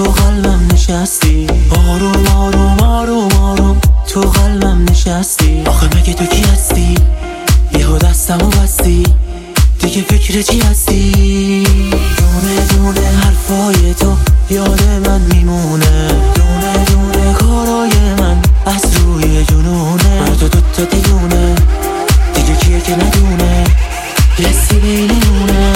تو قلبم نشستی، آروم آروم آروم آروم تو قلبم نشستی. آخه مگه تو کی هستی؟ یهو دستمو بستی، دیگه فکر چی هستی؟ دونه دونه حرفای تو یاد من میمونه، دونه دونه کارای من از روی جنونه. من تو دوتا دیونه، دیگه کیه که ندونه حسی بینمونه.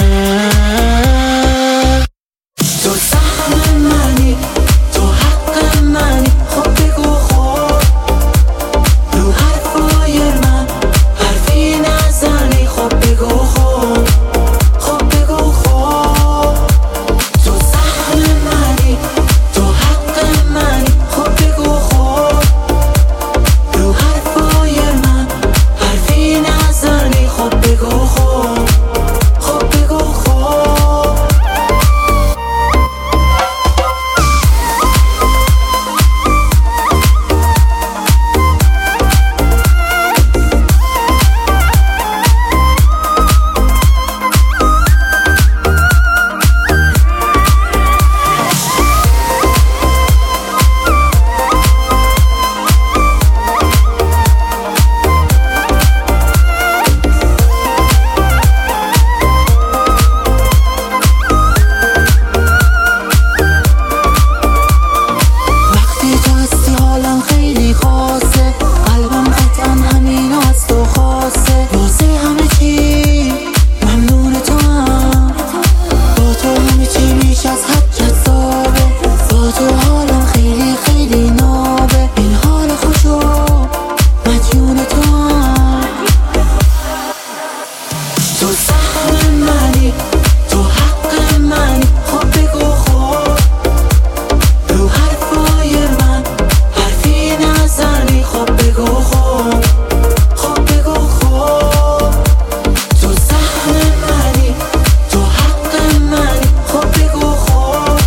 تو سهم منی، تو حق منی، خب بگو خب رو حرفای من حرفی نزنی. خب بگو خب، خب بگو خب تو سهم منی، تو حق منی، خب بگو خب رو حرفای من حرفی نزنی. خب بگو خب، خب بگو خب. تو سهم منی، تو حق منی، خب بگو خب رو حرفای من حرفی نزنی. خب بگو خب، خب بگو خب تو سهم منی، تو حق منی، خب بگو خب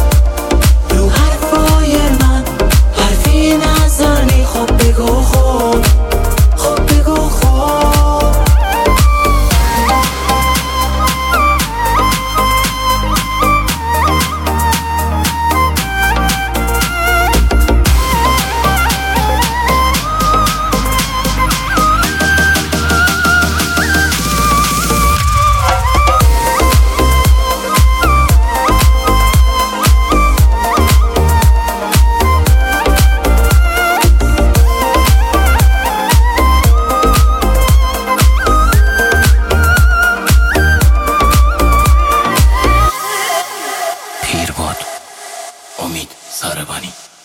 رو حرفای من حرفی نزنی. خب بگو خب، خب بگو خب. امید ساربانی.